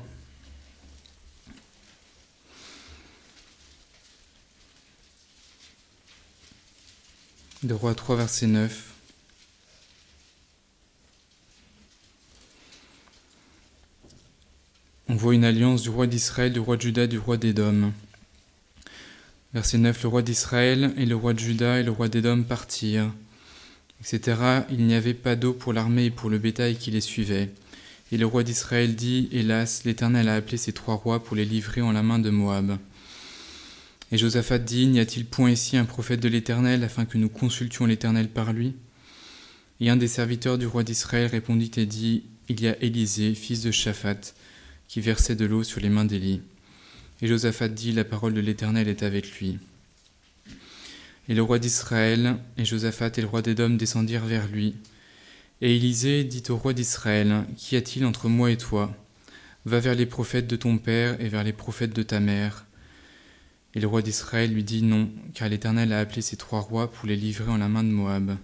deux Rois trois, verset neuf. On voit une alliance du roi d'Israël, du roi de Juda, du roi d'Édom. Verset neuf, le roi d'Israël et le roi de Juda et le roi d'Édom partirent, et cetera. Il n'y avait pas d'eau pour l'armée et pour le bétail qui les suivait. Et le roi d'Israël dit, hélas, l'Éternel a appelé ces trois rois pour les livrer en la main de Moab. Et Josaphat dit, n'y a-t-il point ici un prophète de l'Éternel, afin que nous consultions l'Éternel par lui ? Et un des serviteurs du roi d'Israël répondit et dit, il y a Élisée, fils de Shaphat, qui versait de l'eau sur les mains d'Élie. Et Josaphat dit, la parole de l'Éternel est avec lui. Et le roi d'Israël et Josaphat et le roi d'Édom descendirent vers lui. Et Élisée dit au roi d'Israël, qu'y a-t-il entre moi et toi ? Va vers les prophètes de ton père et vers les prophètes de ta mère. Et le roi d'Israël lui dit non, car l'Éternel a appelé ces trois rois pour les livrer en la main de Moab.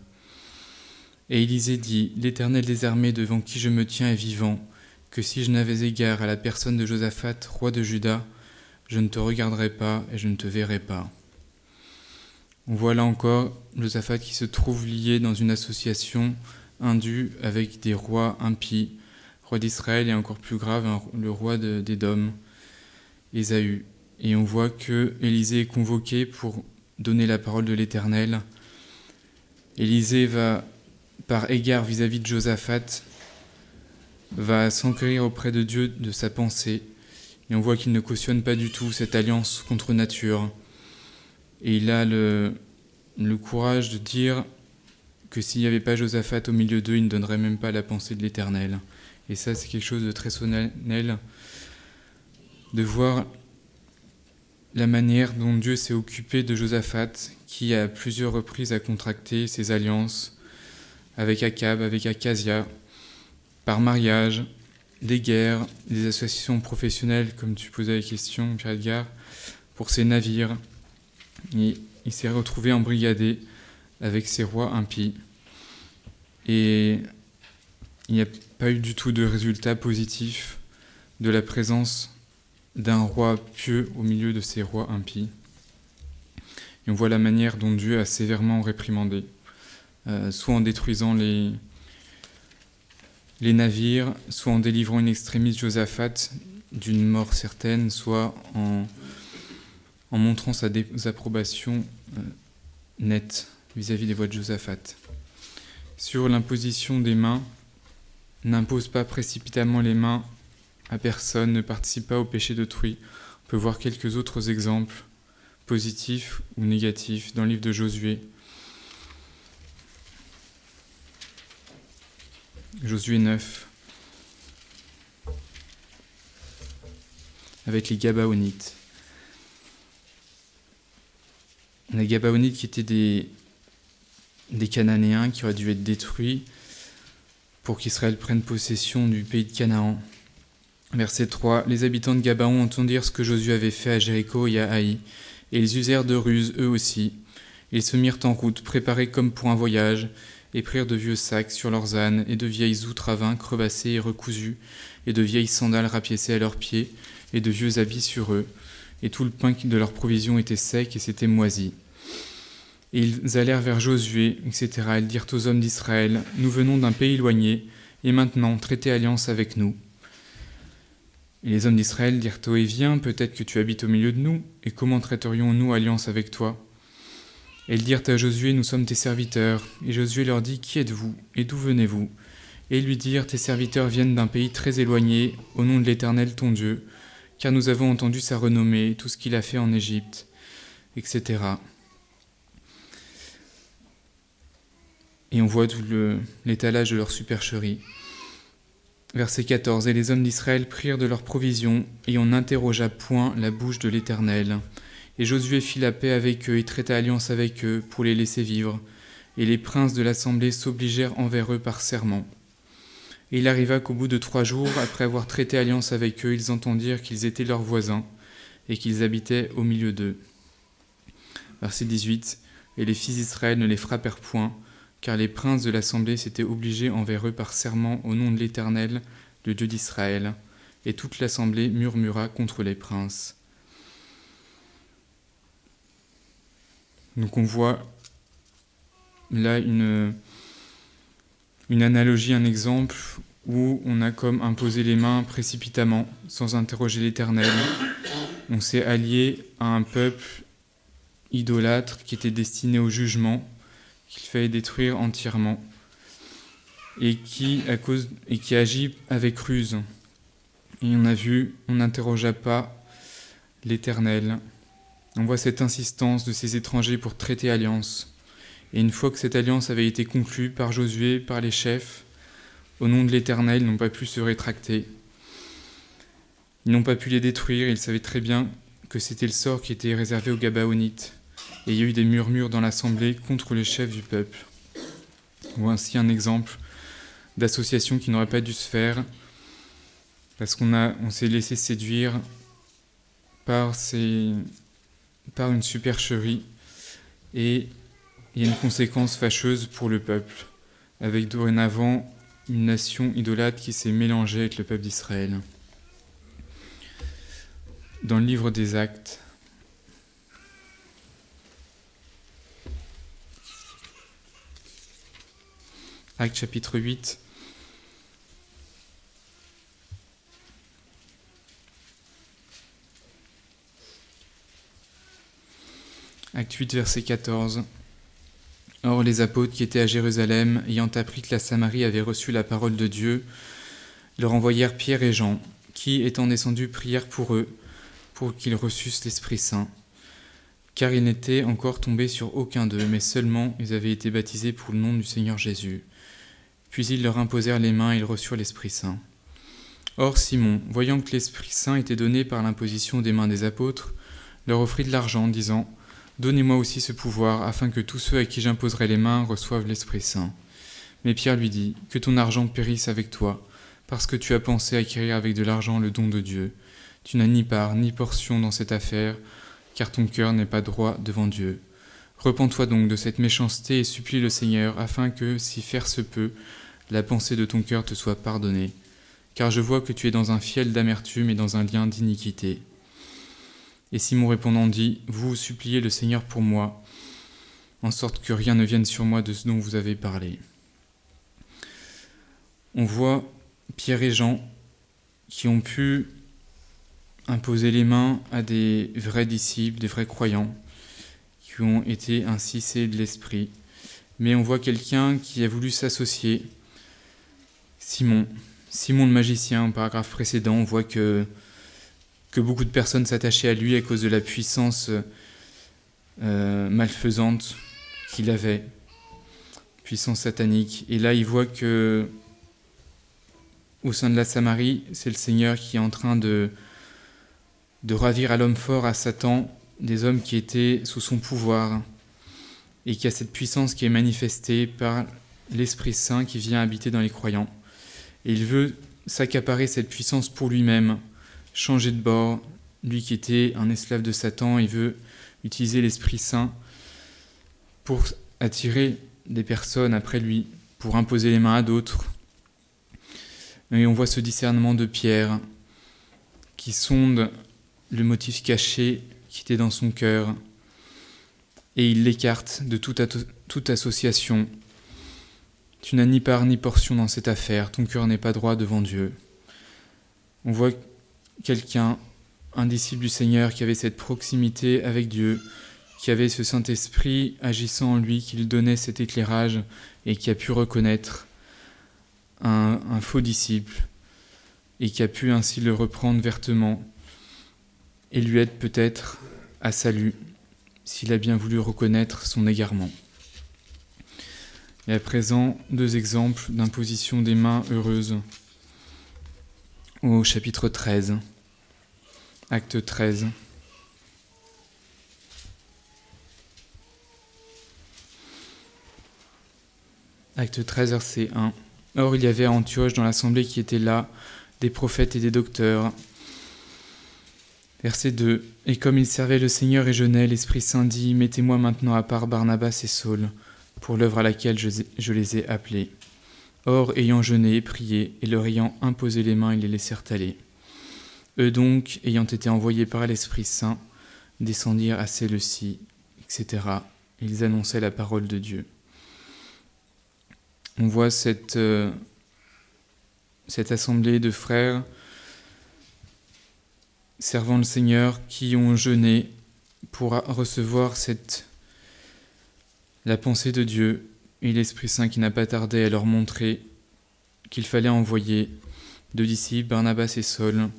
Et Élisée dit, l'Éternel des armées devant qui je me tiens est vivant, que si je n'avais égard à la personne de Josaphat, roi de Juda, je ne te regarderai pas et je ne te verrai pas. On voit là encore Josaphat qui se trouve lié dans une association indue avec des rois impies, roi d'Israël et encore plus grave, le roi de, d'Édom, Ésaü. Et on voit que Élisée est convoqué pour donner la parole de l'Éternel. Élisée va, par égard vis-à-vis de Josaphat, va s'enquérir auprès de Dieu de sa pensée. Et on voit qu'il ne cautionne pas du tout cette alliance contre nature. Et il a le, le courage de dire que s'il n'y avait pas Josaphat au milieu d'eux, il ne donnerait même pas la pensée de l'Éternel. Et ça, c'est quelque chose de très solennel, de voir la manière dont Dieu s'est occupé de Josaphat, qui à plusieurs reprises a contracté ses alliances avec Akab, avec Akazia, par mariage, des guerres, des associations professionnelles, comme tu posais la question, Pierre Edgar, pour ses navires. Et il s'est retrouvé embrigadé avec ses rois impies. Et il n'y a pas eu du tout de résultat positif de la présence d'un roi pieux au milieu de ces rois impies. Et on voit la manière dont Dieu a sévèrement réprimandé, euh, soit en détruisant les, les navires, soit en délivrant une extrémiste Josaphat d'une mort certaine, soit en, en montrant sa désapprobation euh, nette vis-à-vis des voies de Josaphat. Sur l'imposition des mains, n'impose pas précipitamment les mains à personne, ne participe pas au péché d'autrui. On peut voir quelques autres exemples, positifs ou négatifs, dans le livre de Josué. Josué neuf, avec les Gabaonites. Les Gabaonites qui étaient des, des Cananéens qui auraient dû être détruits pour qu'Israël prenne possession du pays de Canaan. Verset trois. Les habitants de Gabaon entendirent ce que Josué avait fait à Jéricho et à Haï, et ils usèrent de ruse eux aussi. Ils se mirent en route, préparés comme pour un voyage, et prirent de vieux sacs sur leurs ânes, et de vieilles outres à vin crevassées et recousues, et de vieilles sandales rapiécées à leurs pieds, et de vieux habits sur eux, et tout le pain de leurs provisions était sec et s'était moisi. Et ils allèrent vers Josué, et cetera. Ils dirent aux hommes d'Israël, « Nous venons d'un pays éloigné, et maintenant traitez alliance avec nous. » Et les hommes d'Israël dirent au Hévien, « Peut-être que tu habites au milieu de nous, et comment traiterions-nous alliance avec toi ?» Et ils dirent à Josué, « Nous sommes tes serviteurs. » Et Josué leur dit, « Qui êtes-vous, et d'où venez-vous » Et ils lui dirent, « Tes serviteurs viennent d'un pays très éloigné, au nom de l'Éternel ton Dieu, car nous avons entendu sa renommée, tout ce qu'il a fait en Égypte, et cetera » Et on voit tout le, l'étalage de leur supercherie. Verset quatorze. Et les hommes d'Israël prirent de leurs provisions, et on n'interrogea point la bouche de l'Éternel. Et Josué fit la paix avec eux, et traita alliance avec eux, pour les laisser vivre. Et les princes de l'assemblée s'obligèrent envers eux par serment. Et il arriva qu'au bout de trois jours, après avoir traité alliance avec eux, ils entendirent qu'ils étaient leurs voisins, et qu'ils habitaient au milieu d'eux. Verset dix-huit. Et les fils d'Israël ne les frappèrent point, car les princes de l'assemblée s'étaient obligés envers eux par serment au nom de l'Éternel, le Dieu d'Israël, et toute l'assemblée murmura contre les princes. Donc on voit là une, une analogie, un exemple où on a comme imposé les mains précipitamment, sans interroger l'Éternel. On s'est allié à un peuple idolâtre qui était destiné au jugement, qu'il fallait détruire entièrement, et qui, à cause, et qui agit avec ruse. Et on a vu, on n'interrogea pas l'Éternel. On voit cette insistance de ces étrangers pour traiter alliance. Et une fois que cette alliance avait été conclue par Josué, par les chefs, au nom de l'Éternel, ils n'ont pas pu se rétracter. Ils n'ont pas pu les détruire, ils savaient très bien que c'était le sort qui était réservé aux Gabaonites. Et il y a eu des murmures dans l'assemblée contre les chefs du peuple. On voit ainsi un exemple d'association qui n'aurait pas dû se faire parce qu'on a, on s'est laissé séduire par, ces, par une supercherie et il y a une conséquence fâcheuse pour le peuple, avec dorénavant une nation idolâtre qui s'est mélangée avec le peuple d'Israël. Dans le livre des Actes, Actes chapitre huit. Acte huit, verset quatorze. Or, les apôtres qui étaient à Jérusalem, ayant appris que la Samarie avait reçu la parole de Dieu, leur envoyèrent Pierre et Jean, qui, étant descendus, prièrent pour eux, pour qu'ils reçussent l'Esprit Saint. Car ils n'étaient encore tombés sur aucun d'eux, mais seulement ils avaient été baptisés pour le nom du Seigneur Jésus. Puis ils leur imposèrent les mains et ils reçurent l'Esprit Saint. Or Simon, voyant que l'Esprit Saint était donné par l'imposition des mains des apôtres, leur offrit de l'argent, disant « Donnez-moi aussi ce pouvoir, afin que tous ceux à qui j'imposerai les mains reçoivent l'Esprit Saint. » Mais Pierre lui dit « Que ton argent périsse avec toi, parce que tu as pensé acquérir avec de l'argent le don de Dieu. Tu n'as ni part ni portion dans cette affaire, car ton cœur n'est pas droit devant Dieu. Repens-toi donc de cette méchanceté et supplie le Seigneur, afin que, si faire se peut, la pensée de ton cœur te soit pardonnée. Car je vois que tu es dans un fiel d'amertume et dans un lien d'iniquité. Et Simon répondant dit, « Vous suppliez le Seigneur pour moi, en sorte que rien ne vienne sur moi de ce dont vous avez parlé. » On voit Pierre et Jean qui ont pu imposer les mains à des vrais disciples, des vrais croyants, qui ont été ainsi scellés de l'Esprit. Mais on voit quelqu'un qui a voulu s'associer, Simon, Simon le magicien, au paragraphe précédent, on voit que, que beaucoup de personnes s'attachaient à lui à cause de la puissance euh, malfaisante qu'il avait, puissance satanique. Et là, il voit que au sein de la Samarie, c'est le Seigneur qui est en train de, de ravir à l'homme fort, à Satan, des hommes qui étaient sous son pouvoir, et qui a cette puissance qui est manifestée par l'Esprit Saint qui vient habiter dans les croyants. Et il veut s'accaparer cette puissance pour lui-même, changer de bord. Lui qui était un esclave de Satan, il veut utiliser l'Esprit Saint pour attirer des personnes après lui, pour imposer les mains à d'autres. Et on voit ce discernement de Pierre qui sonde le motif caché qui était dans son cœur, et il l'écarte de toute, ato- toute association. Tu n'as ni part ni portion dans cette affaire, ton cœur n'est pas droit devant Dieu. On voit quelqu'un, un disciple du Seigneur, qui avait cette proximité avec Dieu, qui avait ce Saint-Esprit agissant en lui, qui lui donnait cet éclairage et qui a pu reconnaître un, un faux disciple et qui a pu ainsi le reprendre vertement et lui aide peut-être à salut s'il a bien voulu reconnaître son égarement. Et à présent, deux exemples d'imposition des mains heureuses au chapitre treize, acte treize. Acte treize, verset un. Or, il y avait à Antioche, dans l'assemblée qui était là, des prophètes et des docteurs. Verset deux. Et comme ils servaient le Seigneur et jeûnaient, l'Esprit Saint dit, « Mettez-moi maintenant à part Barnabas et Saul, pour l'œuvre à laquelle je, je les ai appelés. » Or, ayant jeûné et prié, et leur ayant imposé les mains, ils les laissèrent aller. Eux donc, ayant été envoyés par l'Esprit Saint, descendirent à Séleucie, et cetera. Ils annonçaient la parole de Dieu. On voit cette, euh, cette assemblée de frères servant le Seigneur qui ont jeûné pour recevoir cette, la pensée de Dieu, et l'Esprit Saint qui n'a pas tardé à leur montrer qu'il fallait envoyer deux disciples, Barnabas et Saul,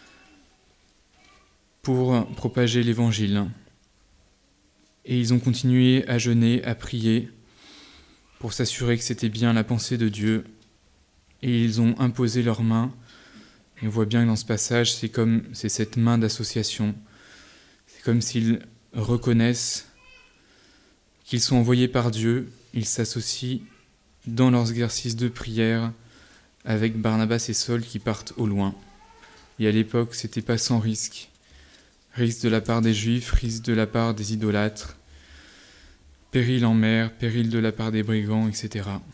pour propager l'Évangile. Et ils ont continué à jeûner, à prier, pour s'assurer que c'était bien la pensée de Dieu. Et ils ont imposé leurs mains. Et on voit bien que dans ce passage, c'est comme c'est cette main d'association. C'est comme s'ils reconnaissent qu'ils sont envoyés par Dieu. Ils s'associent dans leurs exercices de prière avec Barnabas et Saul qui partent au loin. Et à l'époque, c'était pas sans risque. Risque de la part des Juifs, risque de la part des idolâtres, péril en mer, péril de la part des brigands, et cetera.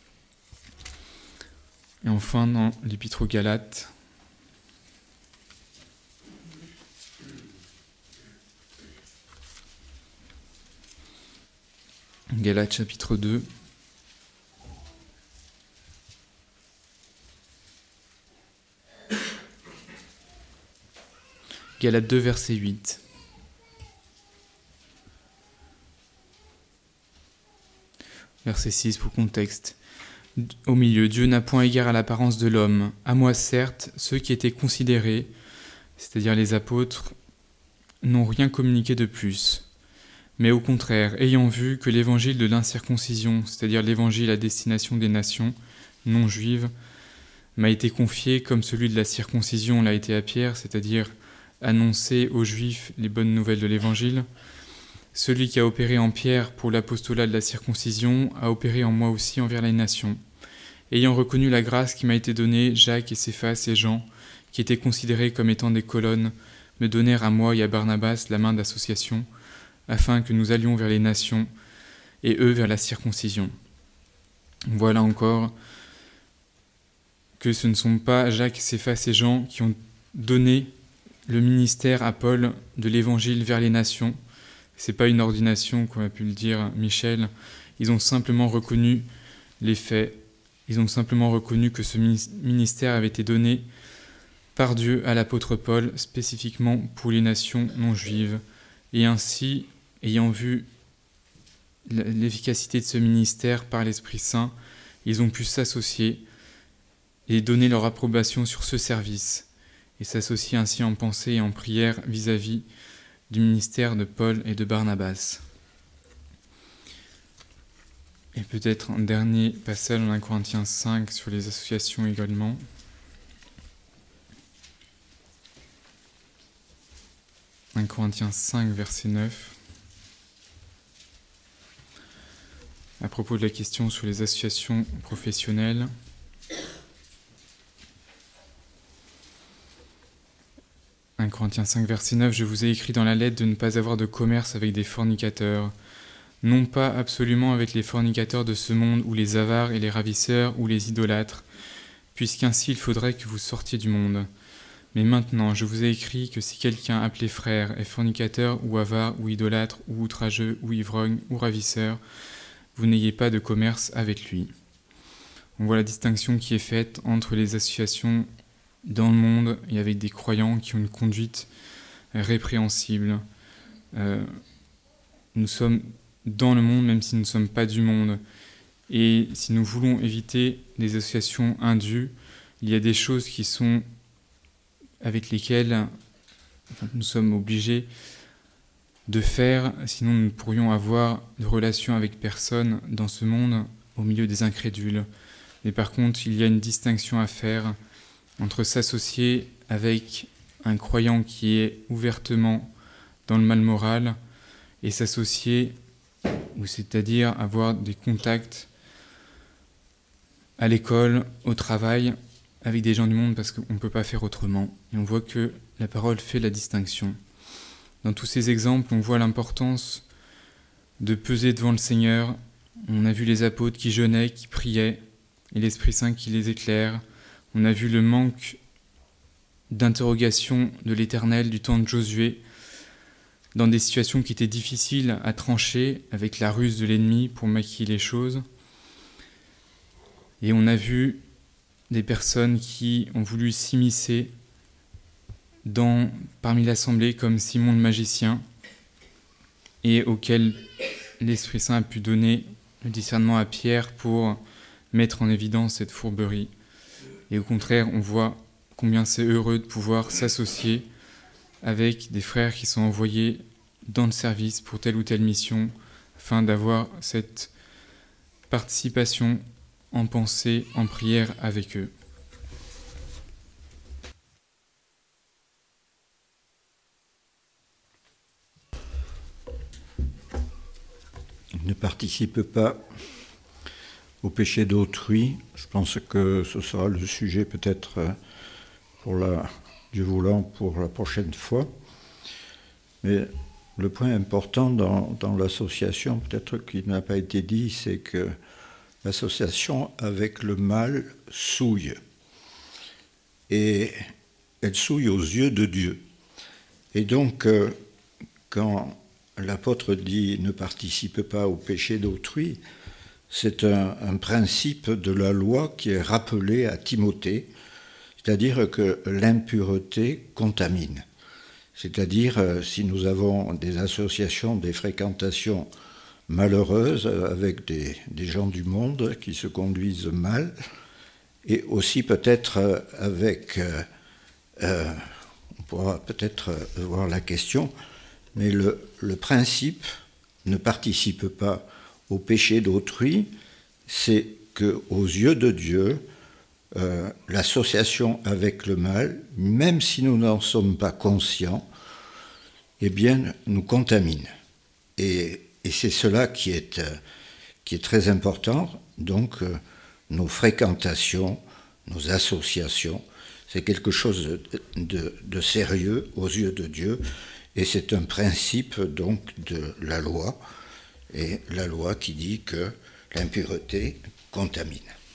Et enfin, dans l'Épître aux Galates, Galates chapitre deux, Galates deux, verset huit. Verset six pour contexte. Au milieu, Dieu n'a point égard à l'apparence de l'homme. À moi, certes, ceux qui étaient considérés, c'est-à-dire les apôtres, n'ont rien communiqué de plus. Mais au contraire, ayant vu que l'évangile de l'incirconcision, c'est-à-dire l'évangile à destination des nations non juives, m'a été confié comme celui de la circoncision l'a été à Pierre, c'est-à-dire annoncer aux Juifs les bonnes nouvelles de l'Évangile. Celui qui a opéré en Pierre pour l'apostolat de la circoncision a opéré en moi aussi envers les nations. Ayant reconnu la grâce qui m'a été donnée, Jacques et Céphas et Jean, qui étaient considérés comme étant des colonnes, me donnèrent à moi et à Barnabas la main d'association, afin que nous allions vers les nations et eux vers la circoncision. Voilà encore que ce ne sont pas Jacques, Céphas et Jean qui ont donné le ministère à Paul de l'évangile vers les nations. Ce n'est pas une ordination, comme a pu le dire Michel. Ils ont simplement reconnu les faits. Ils ont simplement reconnu que ce ministère avait été donné par Dieu à l'apôtre Paul, spécifiquement pour les nations non juives. Et ainsi, ayant vu l'efficacité de ce ministère par l'Esprit Saint, ils ont pu s'associer et donner leur approbation sur ce service, et s'associer ainsi en pensée et en prière vis-à-vis du ministère de Paul et de Barnabas. Et peut-être un dernier passage en un Corinthiens cinq sur les associations également. un Corinthiens cinq, verset neuf. À propos de la question sur les associations professionnelles. un Corinthiens cinq, verset neuf. Je vous ai écrit dans la lettre de ne pas avoir de commerce avec des fornicateurs, non pas absolument avec les fornicateurs de ce monde, ou les avares et les ravisseurs, ou les idolâtres, puisqu'ainsi il faudrait que vous sortiez du monde. Mais maintenant, je vous ai écrit que si quelqu'un appelé frère est fornicateur, ou avare, ou idolâtre, ou outrageux, ou ivrogne, ou ravisseur, vous n'ayez pas de commerce avec lui. On voit la distinction qui est faite entre les associations dans le monde et avec des croyants qui ont une conduite répréhensible. Euh, nous sommes dans le monde, même si nous ne sommes pas du monde. Et si nous voulons éviter des associations indues, il y a des choses qui sont avec lesquelles enfin, nous sommes obligés de faire, sinon nous ne pourrions avoir de relation avec personne dans ce monde au milieu des incrédules. Mais par contre, il y a une distinction à faire entre s'associer avec un croyant qui est ouvertement dans le mal moral et s'associer, ou c'est-à-dire avoir des contacts à l'école, au travail, avec des gens du monde, parce qu'on ne peut pas faire autrement. Et on voit que la parole fait la distinction. Dans tous ces exemples, on voit l'importance de peser devant le Seigneur. On a vu les apôtres qui jeûnaient, qui priaient, et l'Esprit Saint qui les éclaire. On a vu le manque d'interrogation de l'Éternel du temps de Josué, dans des situations qui étaient difficiles à trancher, avec la ruse de l'ennemi pour maquiller les choses. Et on a vu des personnes qui ont voulu s'immiscer dans, parmi l'assemblée, comme Simon le magicien, et auquel l'Esprit Saint a pu donner le discernement à Pierre pour mettre en évidence cette fourberie. Et au contraire, on voit combien c'est heureux de pouvoir s'associer avec des frères qui sont envoyés dans le service pour telle ou telle mission, afin d'avoir cette participation en pensée, en prière avec eux. Ne participe pas au péché d'autrui. Je pense que ce sera le sujet peut-être pour la, Dieu voulant, pour la prochaine fois. Mais le point important dans, dans l'association, peut-être qui n'a pas été dit, c'est que l'association avec le mal souille. Et elle souille aux yeux de Dieu. Et donc, quand l'apôtre dit « ne participe pas au péché d'autrui », c'est un, un principe de la loi qui est rappelé à Timothée, c'est-à-dire que l'impureté contamine. C'est-à-dire, si nous avons des associations, des fréquentations malheureuses avec des, des gens du monde qui se conduisent mal, et aussi peut-être avec, euh, euh, on pourra peut-être voir la question, mais le, le principe ne participe pas au péché d'autrui, c'est qu'aux yeux de Dieu, euh, l'association avec le mal, même si nous n'en sommes pas conscients, eh bien, nous contamine. Et, et c'est cela qui est, euh, qui est très important. Donc, euh, nos fréquentations, nos associations, c'est quelque chose de, de, de sérieux aux yeux de Dieu, et c'est un principe donc de la loi, et la loi qui dit que l'impureté contamine.